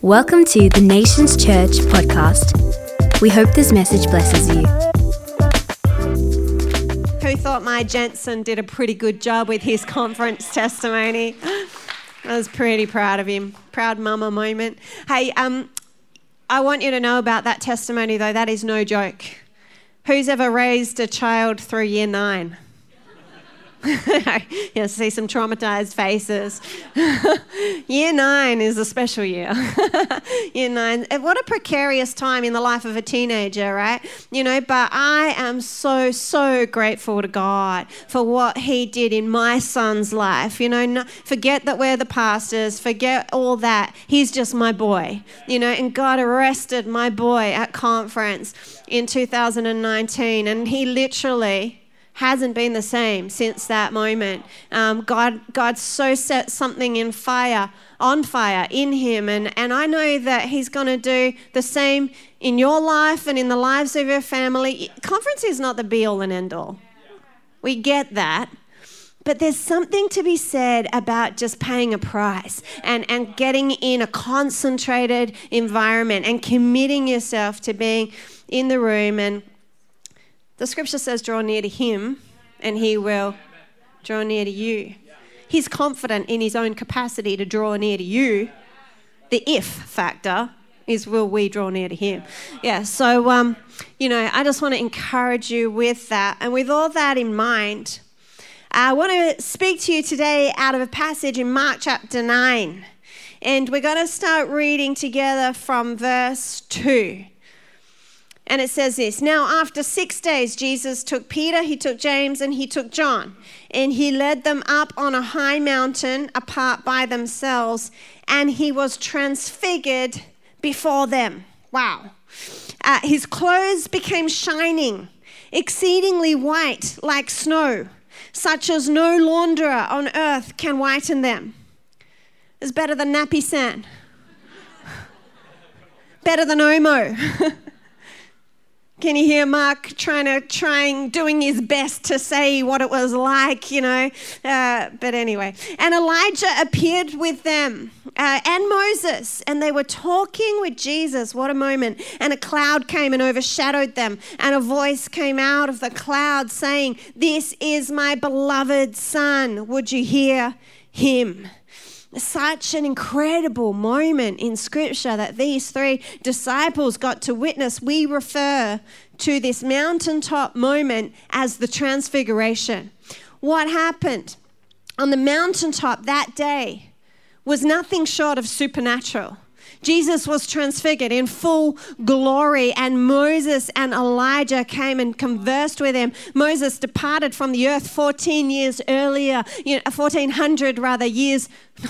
Welcome to the Nations Church podcast. We hope this message blesses you. Who thought my Jensen did a pretty good job with his conference testimony? I was pretty proud of him. Proud mama moment. Hey, I want you to know about that testimony though. That is no joke. Who's ever raised a child through year 9? Yeah, see some traumatized faces. Year 9 is a special year. Year 9. What a precarious time in the life of a teenager, right? You know, but I am so grateful to God for what he did in my son's life. You know, forget that we're the pastors, forget all that. He's just my boy, you know, and God arrested my boy at conference in 2019, and he literally hasn't been the same since that moment. God so set something on fire in him, and I know that he's going to do the same in your life and in the lives of your family. Conference is not the be-all and end-all. We get that. But there's something to be said about just paying a price and getting in a concentrated environment and committing yourself to being in the room. And the scripture says, draw near to him and he will draw near to you. He's confident in his own capacity to draw near to you. The if factor is, will we draw near to him? Yeah, so, you know, I just want to encourage you with that. And with all that in mind, I want to speak to you today out of a passage in Mark chapter 9. And we're going to start reading together from verse 2. And it says this: Now after 6 days, Jesus took Peter, he took James, and he took John. And he led them up on a high mountain apart by themselves. And he was transfigured before them. Wow. His clothes became shining, exceedingly white like snow, such as no launderer on earth can whiten them. It's better than nappy sand. Better than Omo. Can you hear Mark doing his best to say what it was like, you know? But anyway. And Elijah appeared with them and Moses, and they were talking with Jesus. What a moment. And a cloud came and overshadowed them, and a voice came out of the cloud saying, "This is my beloved son. Would you hear him?" Such an incredible moment in Scripture that these 3 disciples got to witness. We refer to this mountaintop moment as the Transfiguration. What happened on the mountaintop that day was nothing short of supernatural. Jesus was transfigured in full glory, and Moses and Elijah came and conversed with him. Moses departed from the earth 14 years earlier, 1400 years.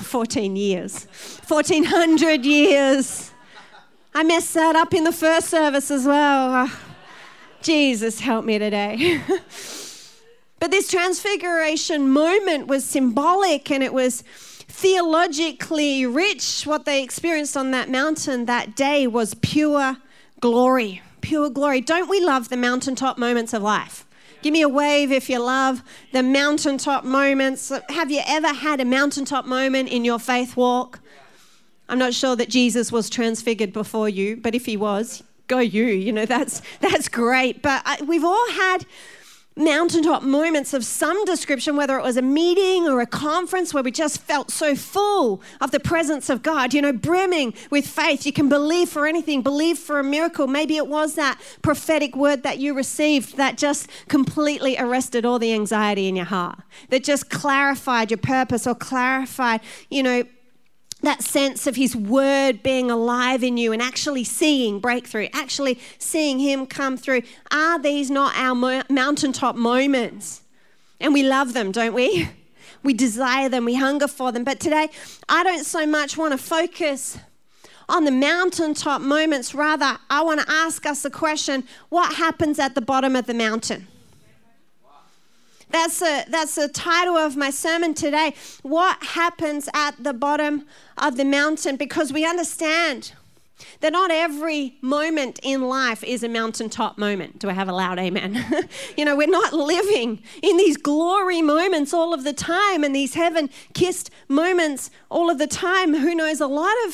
1400 years. I messed that up in the first service as well. Jesus, help me today. But this transfiguration moment was symbolic, and it was theologically rich. What they experienced on that mountain that day was pure glory. Pure glory. Don't we love the mountaintop moments of life? Give me a wave if you love the mountaintop moments. Have you ever had a mountaintop moment in your faith walk? I'm not sure that Jesus was transfigured before you, but if he was, go you. You know, that's great. But we've all had mountaintop moments of some description, whether it was a meeting or a conference where we just felt so full of the presence of God, you know, brimming with faith. You can believe for anything, believe for a miracle. Maybe it was that prophetic word that you received that just completely arrested all the anxiety in your heart, that just clarified your purpose or clarified, you know, that sense of his word being alive in you and actually seeing breakthrough, actually seeing him come through. Are these not our mountaintop moments? And we love them, don't we? We desire them, we hunger for them. But today, I don't so much want to focus on the mountaintop moments. Rather, I want to ask us the question, what happens at the bottom of the mountain? That's the title of my sermon today. What happens at the bottom of the mountain? Because we understand that not every moment in life is a mountaintop moment. Do I have a loud amen? You know, we're not living in these glory moments all of the time and these heaven-kissed moments all of the time. Who knows, a lot of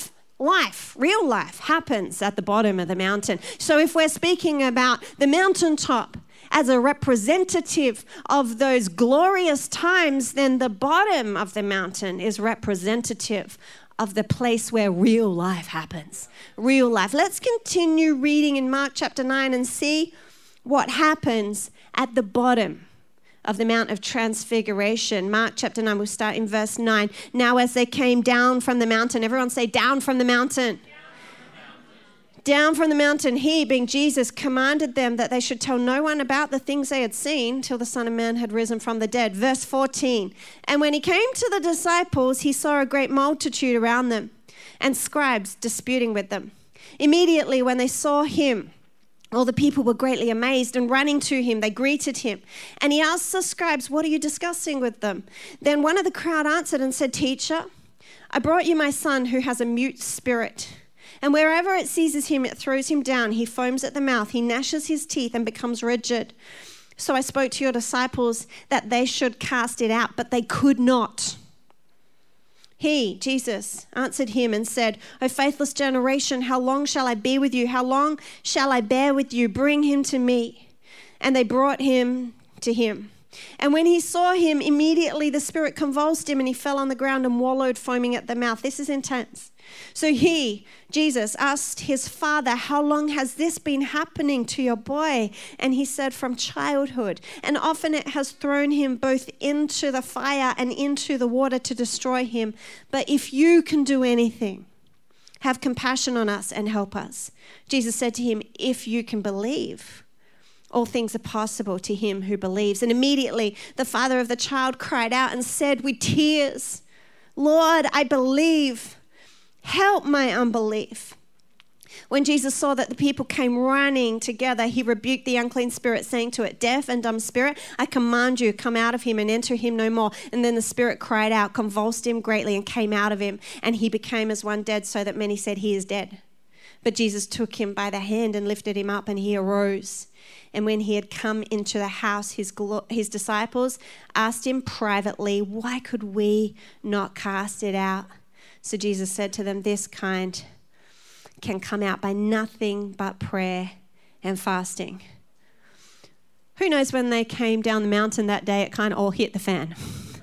life, real life, happens at the bottom of the mountain. So if we're speaking about the mountaintop as a representative of those glorious times, then the bottom of the mountain is representative of the place where real life happens. Real life. Let's continue reading in Mark chapter 9 and see what happens at the bottom of the Mount of Transfiguration. Mark chapter 9, we'll start in verse 9. Now as they came down from the mountain, everyone say down from the mountain. Down from the mountain, he, being Jesus, commanded them that they should tell no one about the things they had seen till the Son of Man had risen from the dead. Verse 14, and when he came to the disciples, he saw a great multitude around them and scribes disputing with them. Immediately when they saw him, all the people were greatly amazed, and running to him, they greeted him. And he asked the scribes, what are you discussing with them? Then one of the crowd answered and said, Teacher, I brought you my son who has a mute spirit. And wherever it seizes him, it throws him down. He foams at the mouth. He gnashes his teeth and becomes rigid. So I spoke to your disciples that they should cast it out, but they could not. He, Jesus, answered him and said, O faithless generation, how long shall I be with you? How long shall I bear with you? Bring him to me. And they brought him to him. And when he saw him, immediately the spirit convulsed him and he fell on the ground and wallowed, foaming at the mouth. This is intense. So he, Jesus, asked his father, how long has this been happening to your boy? And he said, from childhood. And often it has thrown him both into the fire and into the water to destroy him. But if you can do anything, have compassion on us and help us. Jesus said to him, if you can believe, all things are possible to him who believes. And immediately the father of the child cried out and said with tears, Lord, I believe. Help my unbelief. When Jesus saw that the people came running together, he rebuked the unclean spirit, saying to it, deaf and dumb spirit, I command you, come out of him and enter him no more. And then the spirit cried out, convulsed him greatly, and came out of him. And he became as one dead, so that many said, he is dead. But Jesus took him by the hand and lifted him up, and he arose. And when he had come into the house, his disciples asked him privately, why could we not cast it out? So Jesus said to them, this kind can come out by nothing but prayer and fasting. Who knows, when they came down the mountain that day, it kind of all hit the fan.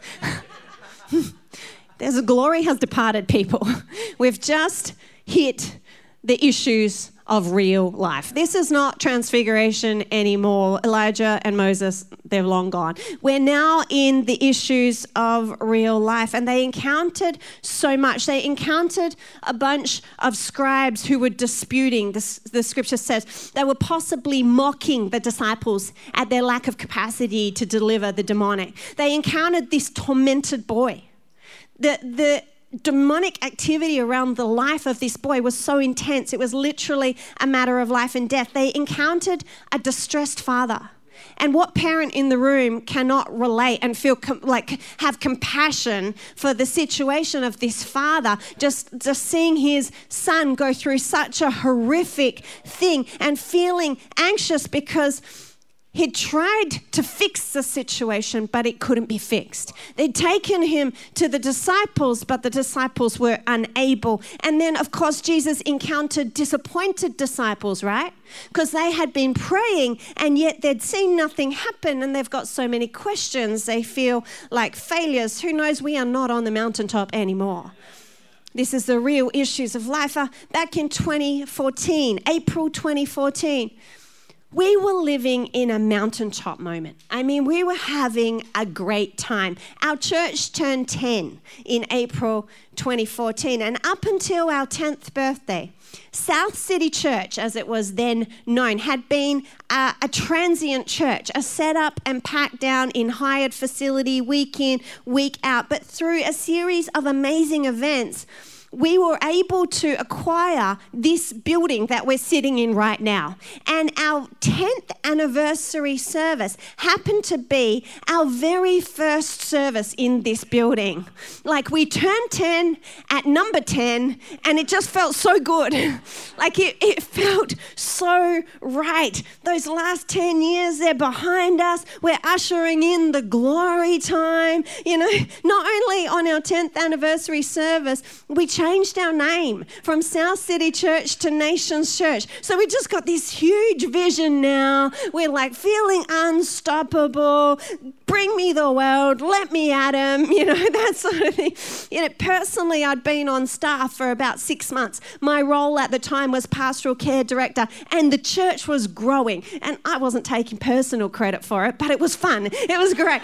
There's a glory has departed, people. We've just hit the issues of real life. This is not transfiguration anymore. Elijah and Moses, they're long gone. We're now in the issues of real life. And they encountered so much. They encountered a bunch of scribes who were disputing. The scripture says they were possibly mocking the disciples at their lack of capacity to deliver the demonic. They encountered this tormented boy. The demonic activity around the life of this boy was so intense. It was literally a matter of life and death. They encountered a distressed father. And what parent in the room cannot relate and feel have compassion for the situation of this father, just seeing his son go through such a horrific thing and feeling anxious because he'd tried to fix the situation, but it couldn't be fixed. They'd taken him to the disciples, but the disciples were unable. And then, of course, Jesus encountered disappointed disciples, right? Because they had been praying, and yet they'd seen nothing happen, and they've got so many questions. They feel like failures. Who knows? We are not on the mountaintop anymore. This is the real issues of life. Back in 2014, April 2014, we were living in a mountaintop moment. I mean, we were having a great time. Our church turned 10 in April 2014. And up until our 10th birthday, South City Church, as it was then known, had been a transient church, a set up and packed down in hired facility week in, week out. But through a series of amazing events, we were able to acquire this building that we're sitting in right now. And our 10th anniversary service happened to be our very first service in this building. Like, we turned 10 at number 10, and it just felt so good. Like, it felt so right. Those last 10 years, they're behind us. We're ushering in the glory time. You know, not only on our 10th anniversary service, we changed our name from South City Church to Nations Church. So we just got this huge vision now. We're like feeling unstoppable. Bring me the world, let me at him, that sort of thing. Personally, I'd been on staff for about 6 months. My role at the time was pastoral care director, and the church was growing. And I wasn't taking personal credit for it, but it was fun. It was great.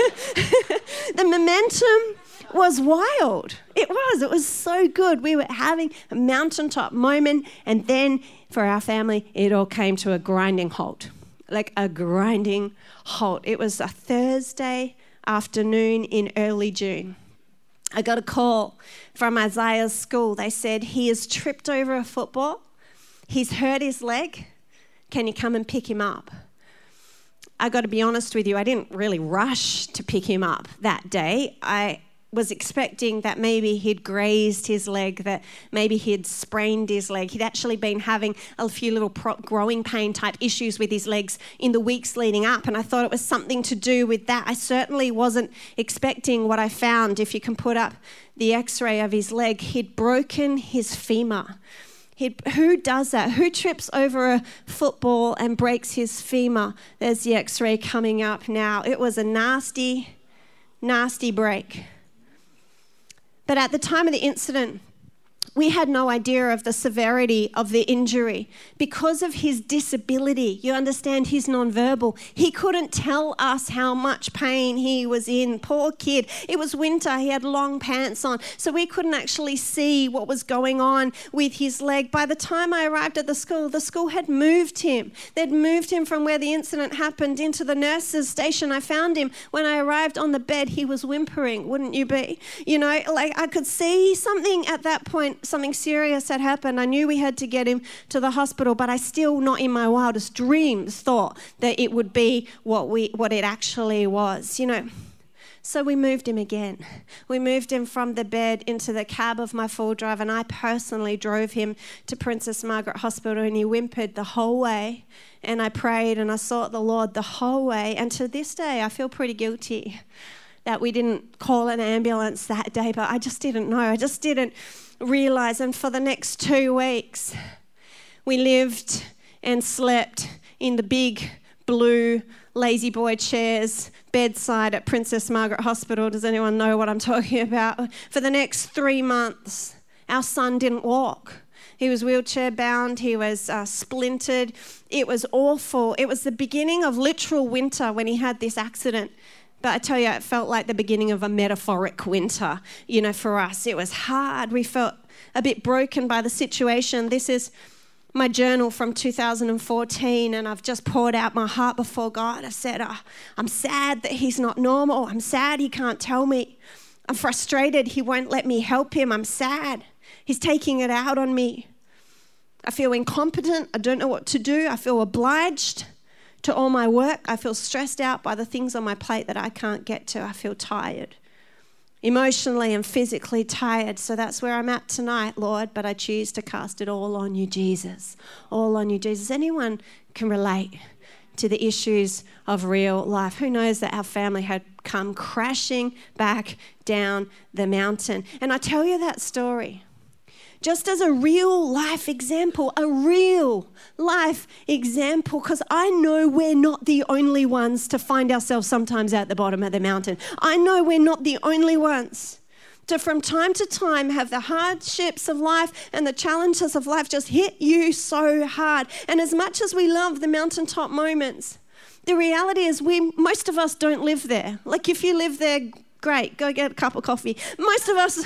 The momentum was wild. It was so good. We were having a mountaintop moment, and then for our family, it all came to a grinding halt. Like a grinding halt. It was a Thursday afternoon in early June. I got a call from Isaiah's school. They said, he has tripped over a football. He's hurt his leg. Can you come and pick him up? I got to be honest with you, I didn't really rush to pick him up that day. I was expecting that maybe he'd grazed his leg, that maybe he'd sprained his leg. He'd actually been having a few little growing pain type issues with his legs in the weeks leading up, and I thought it was something to do with that. I certainly wasn't expecting what I found. If you can put up the x-ray of his leg, he'd broken his femur. Who does that? Who trips over a football and breaks his femur? There's the x-ray coming up now. It was a nasty, nasty break. But at the time of the incident, we had no idea of the severity of the injury. Because of his disability, you understand, he's nonverbal. He couldn't tell us how much pain he was in. Poor kid. It was winter. He had long pants on. So we couldn't actually see what was going on with his leg. By the time I arrived at the school had moved him. They'd moved him from where the incident happened into the nurse's station. I found him. When I arrived on the bed, he was whimpering, wouldn't you be? I could see something at that point. Something serious had happened. I knew we had to get him to the hospital, but I still, not in my wildest dreams, thought that it would be what it actually was, So we moved him again. We moved him from the bed into the cab of my full drive, and I personally drove him to Princess Margaret Hospital, and he whimpered the whole way, and I prayed and I sought the Lord the whole way, and to this day I feel pretty guilty that we didn't call an ambulance that day, but I just didn't know. I just didn't realize. And for the next 2 weeks, we lived and slept in the big blue lazy boy chairs bedside at Princess Margaret Hospital. Does anyone know what I'm talking about? For the next 3 months, our son didn't walk. He was wheelchair bound. He was splintered. It was awful. It was the beginning of literal winter when he had this accident. But I tell you, it felt like the beginning of a metaphoric winter, for us. It was hard. We felt a bit broken by the situation. This is my journal from 2014, and I've just poured out my heart before God. I said, I'm sad that he's not normal. I'm sad he can't tell me. I'm frustrated he won't let me help him. I'm sad. He's taking it out on me. I feel incompetent. I don't know what to do. I feel obliged to all my work. I feel stressed out by the things on my plate that I can't get to. I feel tired, emotionally and physically tired. So that's where I'm at tonight, Lord, but I choose to cast it all on you, Jesus. All on you, Jesus. Anyone can relate to the issues of real life. Who knows that our family had come crashing back down the mountain? And I tell you that story just as a real life example, because I know we're not the only ones to find ourselves sometimes at the bottom of the mountain. I know we're not the only ones to, from time to time, have the hardships of life and the challenges of life just hit you so hard. And as much as we love the mountaintop moments, the reality is most of us don't live there. Like if you live there, great, go get a cup of coffee. Most of us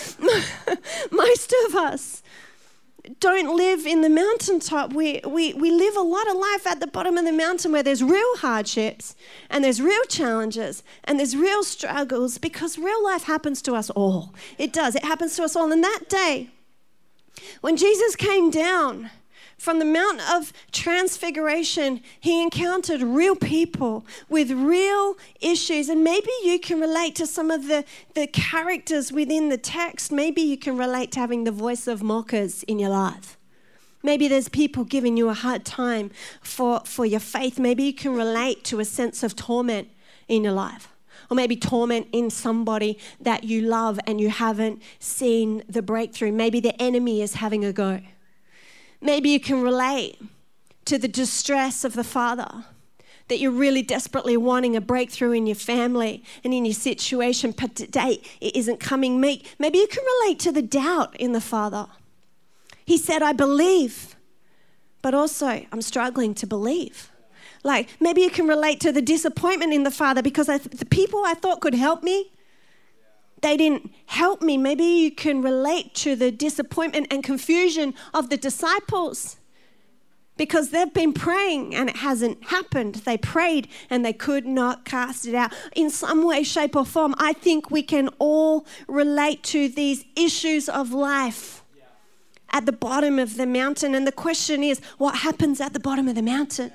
don't live in the mountaintop. We live a lot of life at the bottom of the mountain where there's real hardships and there's real challenges and there's real struggles, because real life happens to us all. It does. It happens to us all. And that day, when Jesus came down from the Mount of Transfiguration, he encountered real people with real issues. And maybe you can relate to some of the characters within the text. Maybe you can relate to having the voice of mockers in your life. Maybe there's people giving you a hard time for your faith. Maybe you can relate to a sense of torment in your life. or maybe torment in somebody that you love and you haven't seen the breakthrough. Maybe the enemy is having a go. Maybe you can relate to the distress of the father, that you're really desperately wanting a breakthrough in your family and in your situation, but today it isn't coming. Maybe you can relate to the doubt in the father. He said, I believe, but also I'm struggling to believe. Like maybe you can relate to the disappointment in the father because the people I thought could help me, they didn't help me. Maybe you can relate to the disappointment and confusion of the disciples because they've been praying and it hasn't happened. They prayed and they could not cast it out. In some way, shape or form, I think we can all relate to these issues of life at the bottom of the mountain. And the question is, what happens at the bottom of the mountain?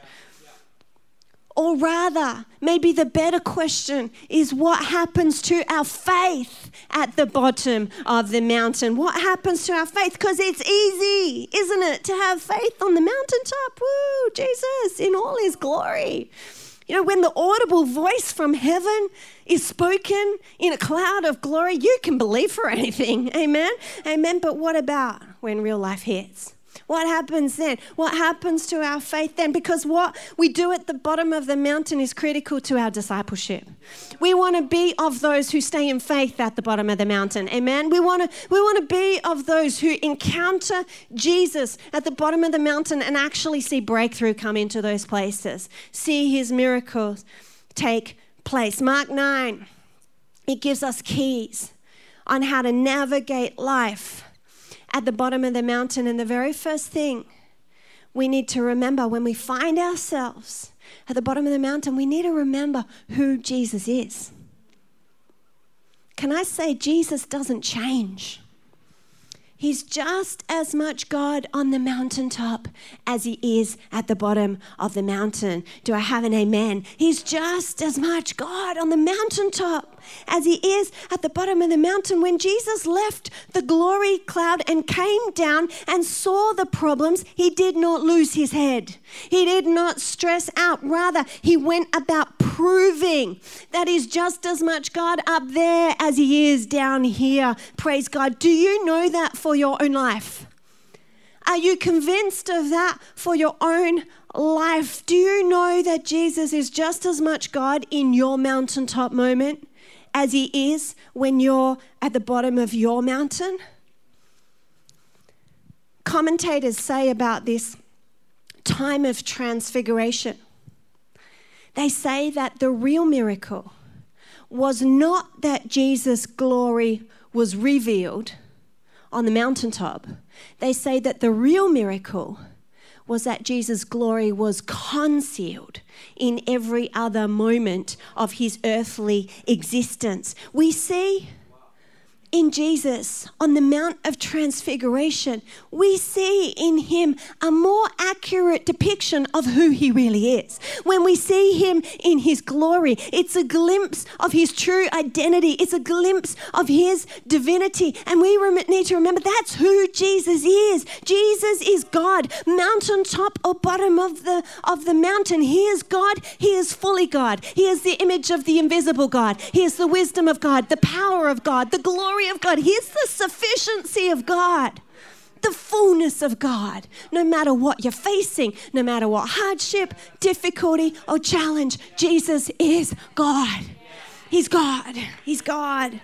Or rather, maybe the better question is what happens to our faith at the bottom of the mountain? What happens to our faith? Because it's easy, isn't it, to have faith on the mountaintop? Woo, Jesus in all his glory. You know, when the audible voice from heaven is spoken in a cloud of glory, you can believe for anything. Amen? Amen. But what about when real life hits? What happens then? What happens to our faith then? Because what we do at the bottom of the mountain is critical to our discipleship. We want to be of those who stay in faith at the bottom of the mountain. Amen. We want to be of those who encounter Jesus at the bottom of the mountain and actually see breakthrough come into those places. See his miracles take place. Mark 9, it gives us keys on how to navigate life at the bottom of the mountain. And the very first thing we need to remember when we find ourselves at the bottom of the mountain, we need to remember who Jesus is. Can I say Jesus doesn't change? He's just as much God on the mountaintop as he is at the bottom of the mountain. Do I have an amen? He's just as much God on the mountaintop as he is at the bottom of the mountain. When Jesus left the glory cloud and came down and saw the problems, he did not lose his head. He did not stress out. Rather, he went about proving that he's just as much God up there as he is down here. Praise God. Do you know that for your own life? Are you convinced of that for your own life? Do you know that Jesus is just as much God in your mountaintop moment as he is when you're at the bottom of your mountain? Commentators say about this time of transfiguration, they say that the real miracle was not that Jesus' glory was revealed on the mountaintop. They say that the real miracle was that Jesus' glory was concealed in every other moment of his earthly existence. We see in Jesus on the Mount of Transfiguration, we see in him a more accurate depiction of who he really is. When we see him in his glory, it's a glimpse of his true identity. It's a glimpse of his divinity. And we need to remember that's who Jesus is. Jesus is God, mountaintop or bottom of the mountain. He is God. He is fully God. He is the image of the invisible God. He is the wisdom of God, the power of God, the glory of God. He is the sufficiency of God, the fullness of God. No matter what you're facing, no matter what hardship, difficulty, or challenge, Jesus is God. He's God. He's God.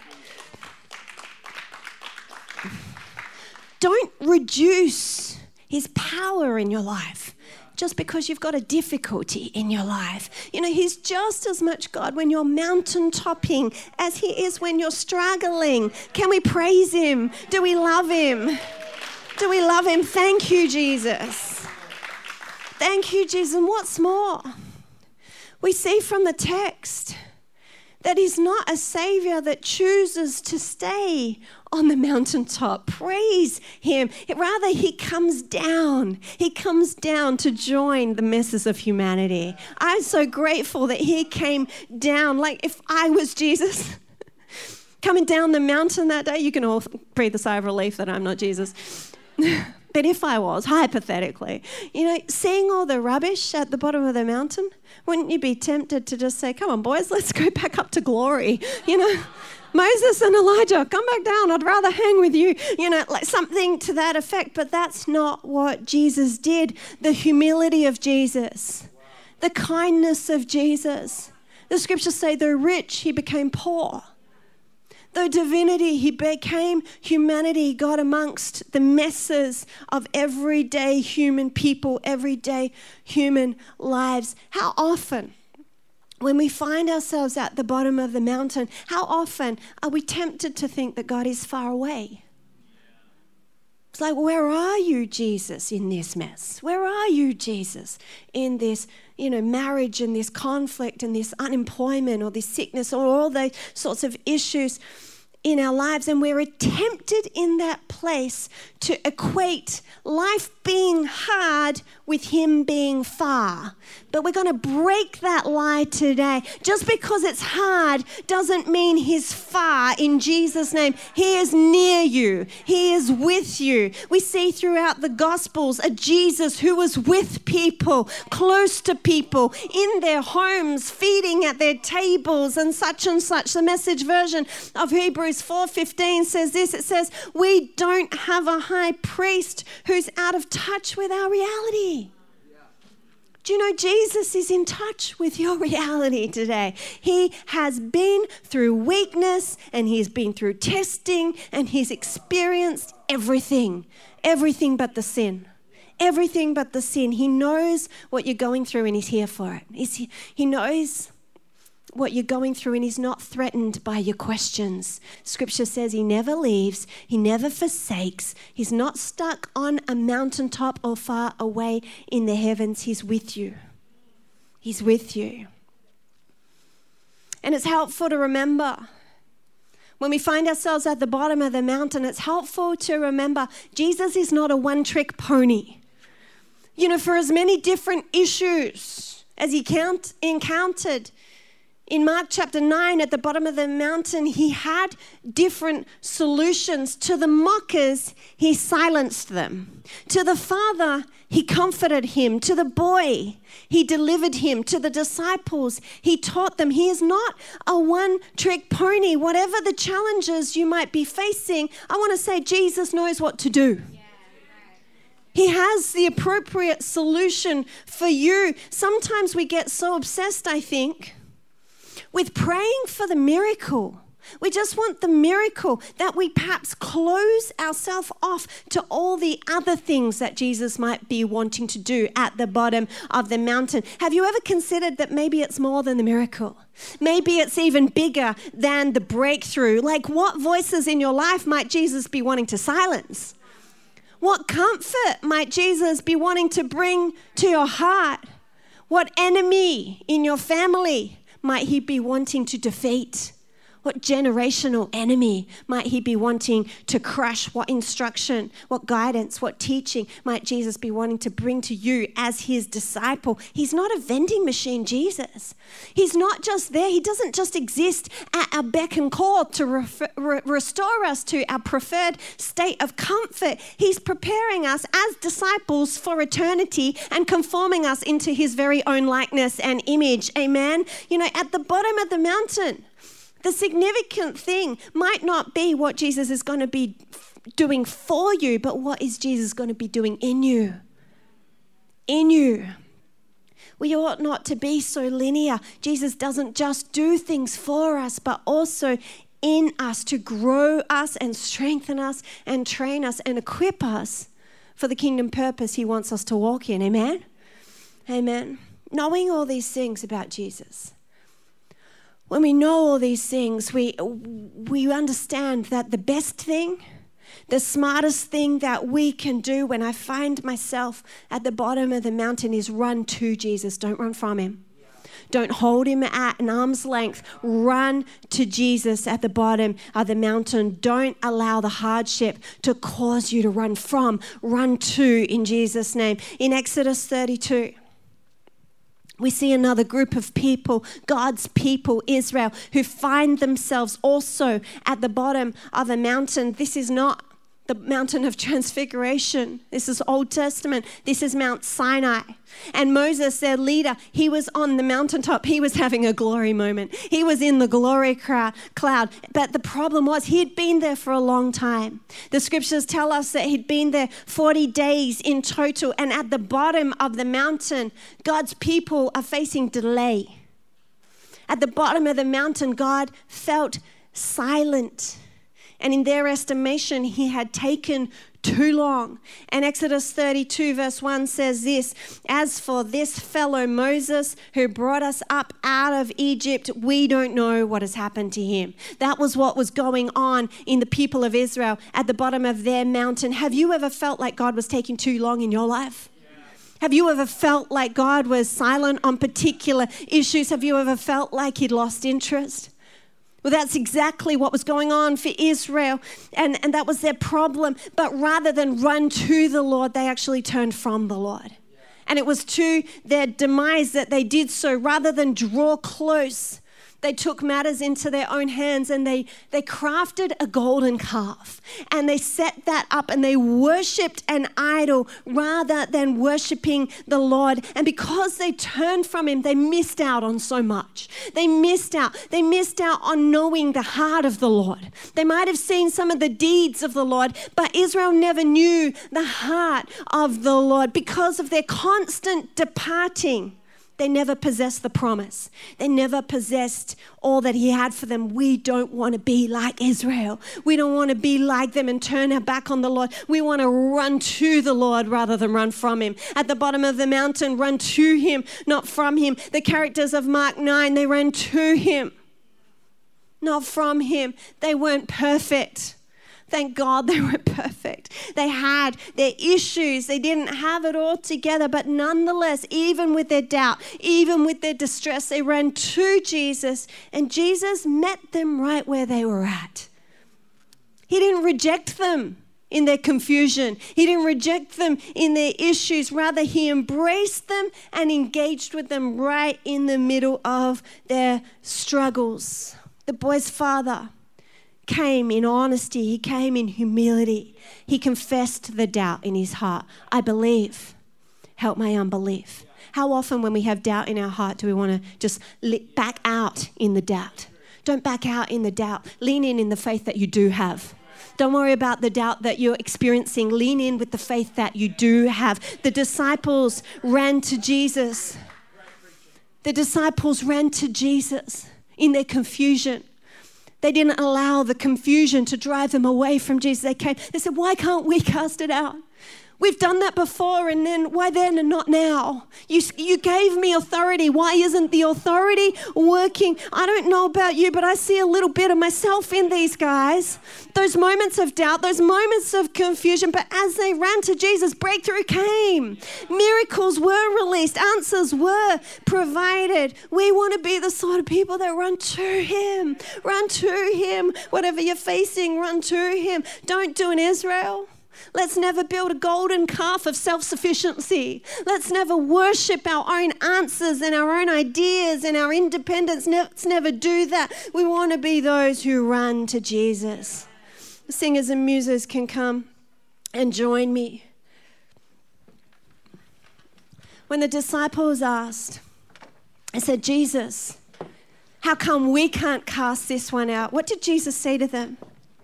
Don't reduce his power in your life just because you've got a difficulty in your life. You know, he's just as much God when you're mountain topping as he is when you're struggling. Can we praise him? Do we love him? Do we love him? Thank you, Jesus. Thank you, Jesus. And what's more, we see from the text that he's not a savior that chooses to stay on the mountaintop. Praise him. Rather, he comes down. He comes down to join the messes of humanity. I'm so grateful that he came down. Like if I was Jesus coming down the mountain that day, you can all breathe a sigh of relief that I'm not Jesus. But if I was, hypothetically, seeing all the rubbish at the bottom of the mountain, wouldn't you be tempted to just say, come on, boys, let's go back up to glory? Moses and Elijah, come back down. I'd rather hang with you, like something to that effect. But that's not what Jesus did. The humility of Jesus, the kindness of Jesus. The scriptures say, though rich, he became poor. Though divinity, he became humanity, got amongst the messes of everyday human people, everyday human lives. How often, when we find ourselves at the bottom of the mountain, how often are we tempted to think that God is far away? It's like, where are you, Jesus, in this mess? Where are you, Jesus, in this, marriage and this conflict and this unemployment or this sickness or all those sorts of issues in our lives? And we're tempted in that place to equate life being hard with him being far. But we're going to break that lie today. Just because it's hard doesn't mean he's far. In Jesus' name, he is near you. He is with you. We see throughout the Gospels a Jesus who was with people, close to people, in their homes, feeding at their tables and such and such. The Message version of Hebrews 4:15 says this. It says, we don't have a high priest who's out of touch with our reality. Do you know Jesus is in touch with your reality today? He has been through weakness and he's been through testing and he's experienced everything but the sin. Everything but the sin. He knows what you're going through and he's here for it. He knows what you're going through and he's not threatened by your questions. Scripture says he never leaves, he never forsakes, he's not stuck on a mountaintop or far away in the heavens. He's with you. He's with you. And it's helpful to remember when we find ourselves at the bottom of the mountain, it's helpful to remember Jesus is not a one-trick pony. For as many different issues as he encountered in Mark chapter 9, at the bottom of the mountain, he had different solutions. To the mockers, he silenced them. To the father, he comforted him. To the boy, he delivered him. To the disciples, he taught them. He is not a one-trick pony. Whatever the challenges you might be facing, I want to say Jesus knows what to do. He has the appropriate solution for you. Sometimes we get so obsessed, I think, with praying for the miracle. We just want the miracle that we perhaps close ourselves off to all the other things that Jesus might be wanting to do at the bottom of the mountain. Have you ever considered that maybe it's more than the miracle? Maybe it's even bigger than the breakthrough. Like, what voices in your life might Jesus be wanting to silence? What comfort might Jesus be wanting to bring to your heart? What enemy in your family might he be wanting to defeat? What generational enemy might he be wanting to crush? What instruction, what guidance, what teaching might Jesus be wanting to bring to you as his disciple? He's not a vending machine, Jesus. He's not just there. He doesn't just exist at our beck and call to restore us to our preferred state of comfort. He's preparing us as disciples for eternity and conforming us into his very own likeness and image. Amen? At the bottom of the mountain, the significant thing might not be what Jesus is going to be doing for you, but what is Jesus going to be doing in you? In you. We ought not to be so linear. Jesus doesn't just do things for us, but also in us to grow us and strengthen us and train us and equip us for the kingdom purpose he wants us to walk in. Amen? Amen. Knowing all these things about Jesus, when we know all these things, we understand that the best thing, the smartest thing that we can do when I find myself at the bottom of the mountain is run to Jesus. Don't run from him. Don't hold him at an arm's length. Run to Jesus at the bottom of the mountain. Don't allow the hardship to cause you to run from. Run to in Jesus' name. In Exodus 32, we see another group of people, God's people, Israel, who find themselves also at the bottom of a mountain. This is not the mountain of transfiguration. This is Old Testament. This is Mount Sinai. And Moses, their leader, he was on the mountaintop. He was having a glory moment. He was in the glory cloud. But the problem was he had been there for a long time. The scriptures tell us that he'd been there 40 days in total. And at the bottom of the mountain, God's people are facing delay. At the bottom of the mountain, God felt silent. And in their estimation, he had taken too long. And Exodus 32 verse 1 says this, "As for this fellow Moses who brought us up out of Egypt, we don't know what has happened to him." That was what was going on in the people of Israel at the bottom of their mountain. Have you ever felt like God was taking too long in your life? Have you ever felt like God was silent on particular issues? Have you ever felt like he'd lost interest? Well, that's exactly what was going on for Israel, and that was their problem. But rather than run to the Lord, they actually turned from the Lord. And it was to their demise that they did so. Rather than draw close, they took matters into their own hands, and they crafted a golden calf. And they set that up, and they worshipped an idol rather than worshiping the Lord. And because they turned from him, they missed out on so much. They missed out. They missed out on knowing the heart of the Lord. They might have seen some of the deeds of the Lord, but Israel never knew the heart of the Lord. Because of their constant departing, they never possessed the promise. They never possessed all that he had for them. We don't want to be like Israel. We don't want to be like them and turn our back on the Lord. We want to run to the Lord rather than run from him. At the bottom of the mountain, run to him, not from him. The characters of Mark 9, they ran to him, not from him. They weren't perfect. Thank God they weren't perfect. They had their issues. They didn't have it all together. But nonetheless, even with their doubt, even with their distress, they ran to Jesus. And Jesus met them right where they were at. He didn't reject them in their confusion. He didn't reject them in their issues. Rather, he embraced them and engaged with them right in the middle of their struggles. The boy's father came in honesty. He came in humility. He confessed the doubt in his heart. I believe. Help my unbelief. How often when we have doubt in our heart do we want to just back out in the doubt? Don't back out in the doubt. Lean in the faith that you do have. Don't worry about the doubt that you're experiencing. Lean in with the faith that you do have. The disciples ran to Jesus. The disciples ran to Jesus in their confusion. They didn't allow the confusion to drive them away from Jesus. They said, why can't we cast it out? We've done that before, and then why then and not now? You gave me authority. Why isn't the authority working? I don't know about you, but I see a little bit of myself in these guys. Those moments of doubt, those moments of confusion. But as they ran to Jesus, breakthrough came. Miracles were released. Answers were provided. We want to be the sort of people that run to him. Run to him. Whatever you're facing, run to him. Don't do an Israel. Let's never build a golden calf of self-sufficiency. Let's never worship our own answers and our own ideas and our independence. Let's never do that. We want to be those who run to Jesus. The singers and muses can come and join me. When the disciples asked, I said, Jesus, how come we can't cast this one out? What did Jesus say to them?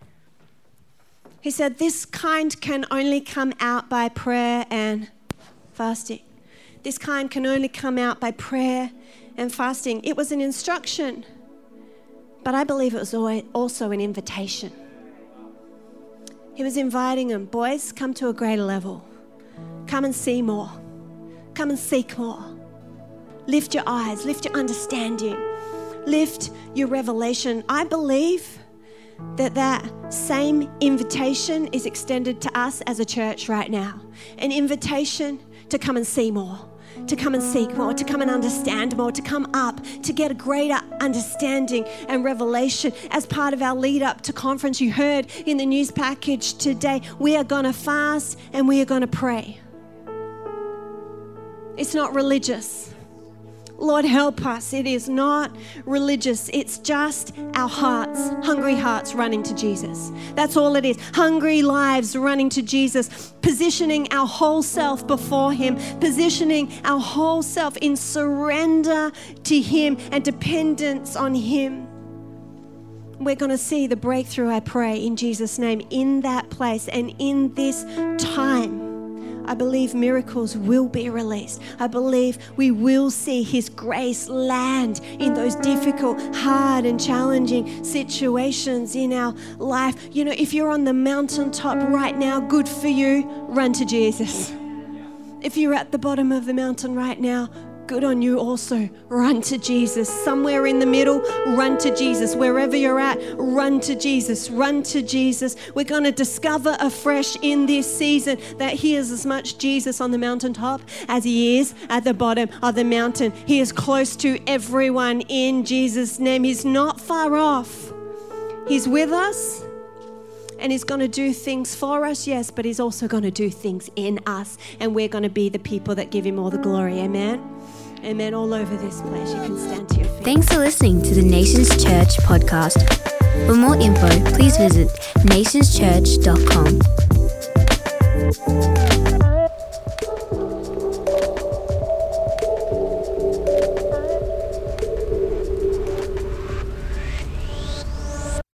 He said, this kind can only come out by prayer and fasting. This kind can only come out by prayer and fasting. It was an instruction, but I believe it was also an invitation. He was inviting them, boys, come to a greater level. Come and see more. Come and seek more. Lift your eyes, lift your understanding, lift your revelation. I believe that same invitation is extended to us as a church right now. An invitation to come and see more, to come and seek more, to come and understand more, to come up, to get a greater understanding and revelation. As part of our lead up to conference, you heard in the news package today, we are going to fast and we are going to pray. It's not religious. Lord, help us. It is not religious. It's just our hearts, hungry hearts running to Jesus. That's all it is. Hungry lives running to Jesus, positioning our whole self before Him, positioning our whole self in surrender to Him and dependence on Him. We're going to see the breakthrough, I pray, in Jesus' name, in that place and in this time. I believe miracles will be released. I believe we will see His grace land in those difficult, hard, and challenging situations in our life. You know, if you're on the mountaintop right now, good for you, run to Jesus. If you're at the bottom of the mountain right now, good on you also. Run to Jesus. Somewhere in the middle, run to Jesus. Wherever you're at, run to Jesus. Run to Jesus. We're going to discover afresh in this season that He is as much Jesus on the mountaintop as He is at the bottom of the mountain. He is close to everyone in Jesus' name. He's not far off. He's with us. And He's going to do things for us, yes, but He's also going to do things in us. And we're going to be the people that give Him all the glory. Amen? Amen. All over this place. You can stand to your feet. Thanks for listening to the Nations Church podcast. For more info, please visit nationschurch.com.